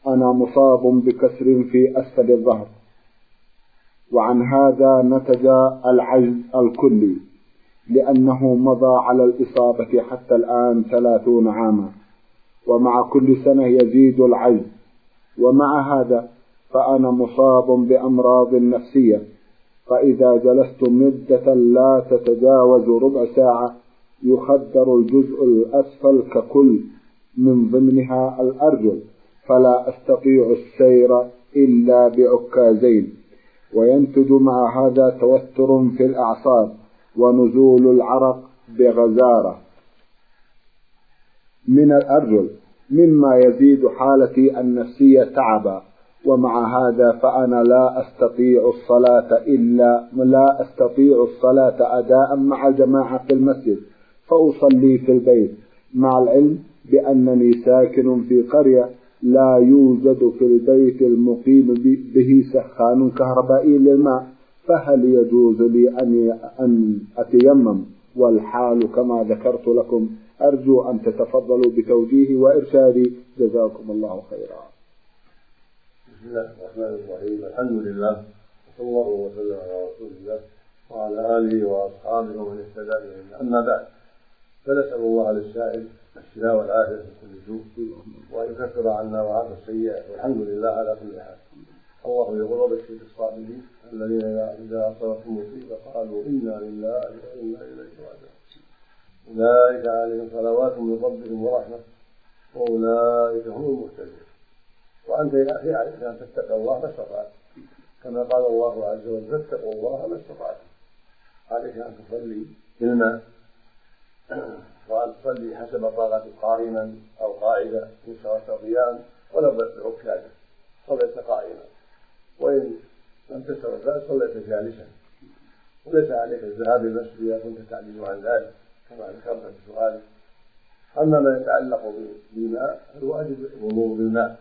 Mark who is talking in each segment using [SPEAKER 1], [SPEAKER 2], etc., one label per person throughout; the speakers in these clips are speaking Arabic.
[SPEAKER 1] أنا مصاب بكسر في أسفل الظهر، وعن هذا نتج العجز الكلي، لأنه مضى على الإصابة حتى الآن 30 عاما، ومع كل سنة يزيد العجز. ومع هذا فأنا مصاب بأمراض نفسية، فإذا جلست مدة لا تتجاوز ربع ساعة يخدر الجزء الأسفل ككل من ضمنها الأرجل، فلا أستطيع السير إلا بعكازين، وينتج مع هذا توتر في الأعصاب ونزول العرق بغزارة من الأرجل، مما يزيد حالتي النفسية تعبا. ومع هذا فأنا لا أستطيع الصلاة أداء مع الجماعة في المسجد، فأصلي في البيت، مع العلم بأنني ساكن في قرية لا يوجد في البيت المقيم به سخان كهربائي للماء، فهل يجوز لي أن أتيمم والحال كما ذكرت لكم؟ أرجو أن تتفضلوا بتوجيهي وإرشادي، جزاكم الله خيرا.
[SPEAKER 2] بسم الله الرحمن الرحيم. الحمد لله وصلى الله وسلم على رسول الله وعلى آله وأصحابه ومن اهتدى بهداه. أما بعد، فنسأل الله للسائل الشفاء والعافية من كل سوء، وأن يكفر عنا وعنه السيئات، والحمد لله على كل حال. الله يقول: وبشر الصابرين الذين إذا أصابتهم مصيبة قالوا إنا لله وإنا إليه راجعون أولئك عليهم صلوات من ربهم ورحمة وأولئك هم المهتدون. وأنت يا أخي عليك أن تتقى الله ما استطعت، كما قال الله عز وجل: فاتقوا الله ما استطعتم. عليك أن تصلي بالماء، وأن تصلي حسب طاقتك قائما أو قاعدة، إن شرعت قياما ولو بعكازة صليت قائما، وإن لم تستطع ذلك صليت جالسا. وليس عليك الذهاب إلى المسجد إذا كنت تعجز عن ذلك كما ذكرت في سؤالك. أما ما يتعلق بالماء فالواجب الوضوء بالماء،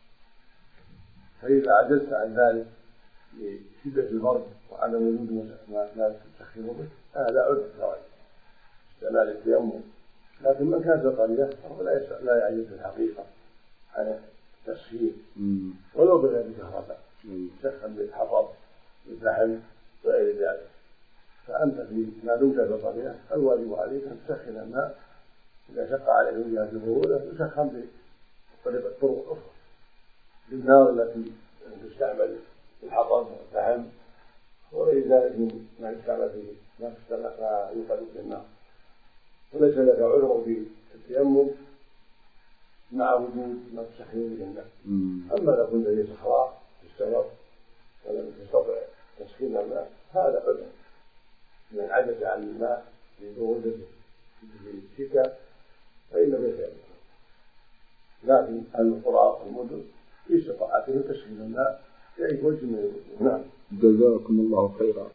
[SPEAKER 2] فإذا عجزت عن ذلك لشدة البرد وعدم وجود ما تسخن به هذا عذر شرعي استعمال التيمم. لكن من كان في القرية فهو لا يعجز في الحقيقة عن التسخين ولو بغير كهرباء، يسخن بالحطب بالفحم وغير ذلك. فأنت ما دمت في القرية الواجب عليك أن تسخن الماء، إذا شق عليك من جهة البرودة يسخن بطرق أخرى بالنار التي تستعمل الحطب والفحم وغير ذلك ما يستعمل فيه ما يوقد بالنار. وليس لك عذر في التيمم مع وجود ما تسخن به الماء. أما لو كنت في صحراء في السفر ولم تستطع تسخين الماء هذا عذر، من عجز عن الماء لبرودته في الشتاء فإنه يتيمم. لكن القرى والمدن في استطاعتهم تسخين الماء بأي وجه من الوجوه. نعم.
[SPEAKER 1] جزاكم الله خيرا.